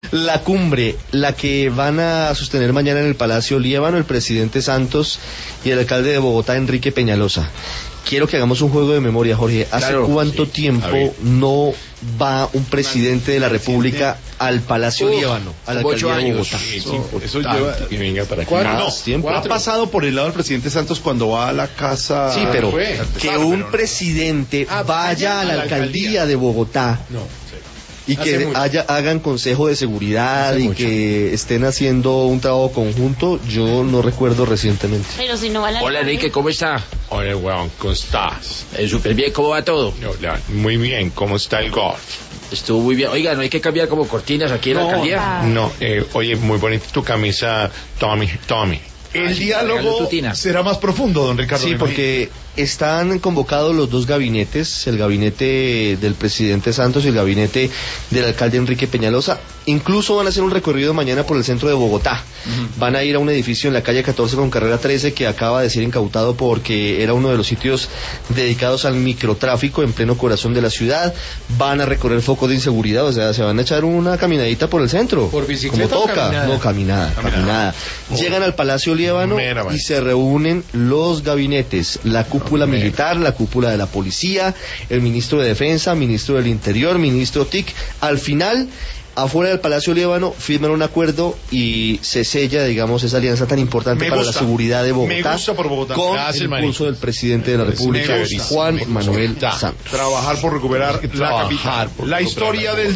La cumbre, la que van a sostener mañana en el Palacio Líbano, el presidente Santos y el alcalde de Bogotá, Enrique Peñalosa. Quiero que hagamos un juego de memoria, Jorge. ¿Hace cuánto tiempo no va un presidente de la República al Palacio Líbano, a la alcaldía de Bogotá? Eso lleva... Que venga para aquí. Ha pasado por el lado del presidente Santos cuando va a la casa... Sí, pero que un presidente vaya a la alcaldía de Bogotá... Y que hagan consejo de seguridad y que estén haciendo un trabajo conjunto, yo no recuerdo recientemente. Pero si no va la... Hola Enrique, ¿cómo está? Hola, weón, ¿cómo estás? Súper bien, ¿cómo va todo? Hola, muy bien, ¿cómo está el golf? Estuvo muy bien. Oiga, ¿no hay que cambiar como cortinas aquí en la alcaldía? No, oye, muy bonita tu camisa, Tommy. El diálogo será más profundo, don Ricardo. Sí, porque están convocados los dos gabinetes, el gabinete del presidente Santos y el gabinete del alcalde Enrique Peñalosa. Incluso van a hacer un recorrido mañana por el centro de Bogotá. Van a ir a un edificio en la calle 14 con carrera 13 que acaba de ser incautado porque era uno de los sitios dedicados al microtráfico en pleno corazón de la ciudad. Van a recorrer focos de inseguridad, o sea, se van a echar una caminadita por el centro. ¿Por bicicleta como toca? caminada? No, caminada. Llegan al Palacio Líbano y se reúnen los gabinetes, la cúpula militar, la cúpula de la policía, el ministro de Defensa, ministro del Interior, ministro TIC. Al final, afuera del Palacio Líbano, firman un acuerdo y se sella, digamos, esa alianza tan importante para la seguridad de Bogotá, con el impulso del presidente de la República, Juan Manuel Santos. Trabajar por recuperar la capital. La historia del